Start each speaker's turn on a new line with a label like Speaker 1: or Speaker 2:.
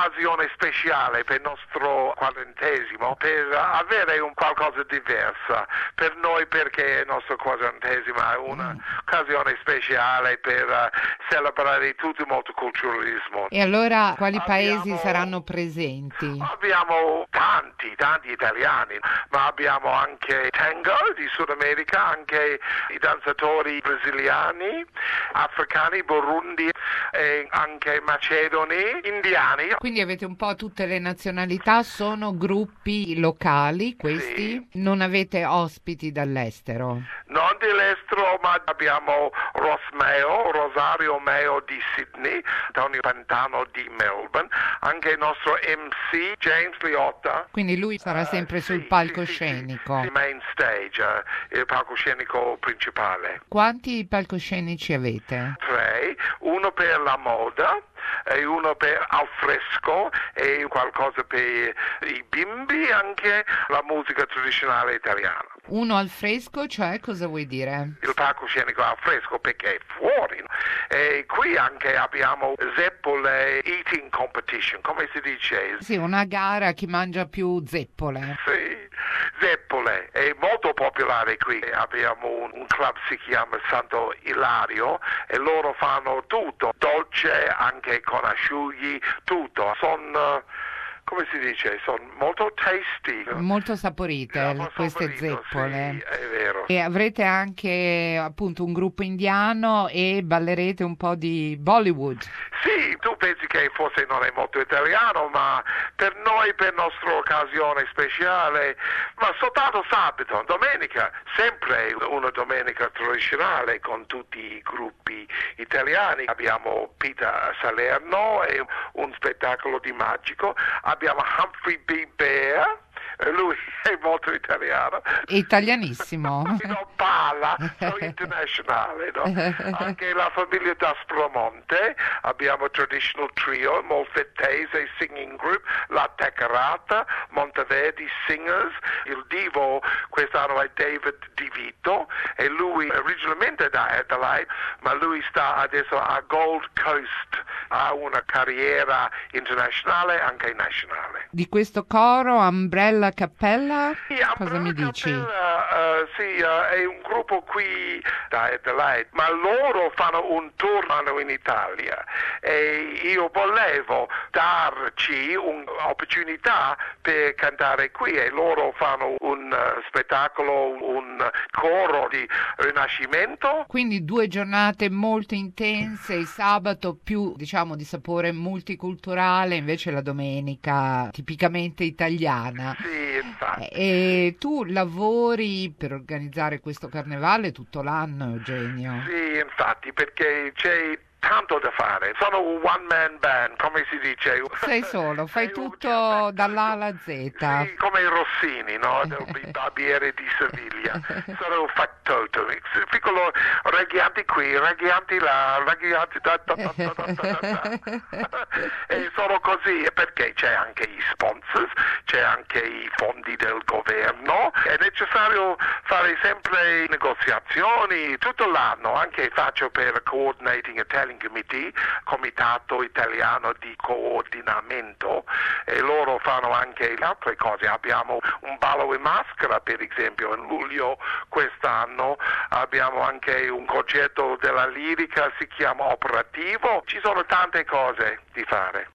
Speaker 1: un'occasione speciale per il nostro 40°, per avere un qualcosa di diverso per noi, perché il nostro 40° è un'occasione speciale per celebrare tutto il multiculturalismo.
Speaker 2: E allora quali paesi saranno presenti?
Speaker 1: Abbiamo tanti italiani, ma abbiamo anche tango di Sud America, anche i danzatori brasiliani, africani, burundi, e anche macedoni, indiani.
Speaker 2: Quindi avete un po' tutte le nazionalità, sono gruppi locali questi?
Speaker 1: Sì.
Speaker 2: Non avete ospiti dall'estero?
Speaker 1: Non dall'estero, ma abbiamo Rosario Meo di Sydney, Tony Pantano di Melbourne, anche il nostro MC James Liotta.
Speaker 2: Quindi lui sarà sempre sul palcoscenico?
Speaker 1: Sì, main stage, il palcoscenico principale.
Speaker 2: Quanti palcoscenici avete?
Speaker 1: 3, uno per la moda e uno per al fresco e qualcosa per i bimbi, anche la musica tradizionale italiana.
Speaker 2: Uno al fresco, cioè cosa vuoi dire?
Speaker 1: Il palcoscenico al fresco perché è fuori, e qui anche abbiamo zeppole eating competition, come si dice?
Speaker 2: Sì, una gara chi mangia più zeppole.
Speaker 1: Sì, zeppole, è molto popolare qui. Abbiamo un club, si chiama Santo Ilario, e loro fanno tutto, dolce anche con asciughi, tutto. Sono, come si dice, sono molto tasty.
Speaker 2: Molto saporite queste zeppole.
Speaker 1: Sì, è vero.
Speaker 2: E avrete anche appunto un gruppo indiano e ballerete un po' di Bollywood.
Speaker 1: Sì, tu pensi che forse non è molto italiano, ma per noi, per nostra occasione speciale, ma soltanto sabato, domenica, sempre una domenica tradizionale con tutti i gruppi italiani. Abbiamo Peter Salerno e un spettacolo di magico, abbiamo Humphrey B. Bear. Lui è molto italiano.
Speaker 2: Italianissimo.
Speaker 1: Non parla, sono internazionale, no? Anche la famiglia d'Aspromonte, abbiamo Traditional Trio, Molfettese Singing Group, La Teccarata, Monteverde Singers, il divo quest'anno è David Di Vito, e lui originalmente da Adelaide, ma lui sta adesso a Gold Coast, ha una carriera internazionale, anche nazionale.
Speaker 2: Di questo coro Umbrella Cappella,
Speaker 1: Sì,
Speaker 2: cosa mi dici?
Speaker 1: È un gruppo qui da Adelaide, ma loro fanno un tour in Italia e io volevo darci un'opportunità per cantare qui, e loro fanno un spettacolo, un coro di rinascimento.
Speaker 2: Quindi 2 giornate molto intense, il sabato più diciamo di sapore multiculturale, invece la domenica tipicamente italiana.
Speaker 1: Sì, infatti.
Speaker 2: E tu lavori per organizzare questo carnevale tutto l'anno, Eugenio?
Speaker 1: Sì, infatti, perché c'è tanto da fare. Sono un one man band, come si dice.
Speaker 2: Sei solo, fai tutto dall'A alla Z.
Speaker 1: Sì, come i Rossini, no? Il barbiere di Siviglia. Sono un factotum. Piccolo reggianti qui, reggianti là, reggianti e sono così, perché c'è anche i sponsors, c'è anche i fondi del governo. È necessario fare sempre negoziazioni tutto l'anno. Anche faccio per Coordinating Italian Committee, Comitato Italiano di Coordinamento, e loro fanno anche altre cose. Abbiamo un ballo in maschera, per esempio, in luglio quest'anno. Abbiamo anche un concerto della lirica, si chiama Operativo. Ci sono tante cose di fare.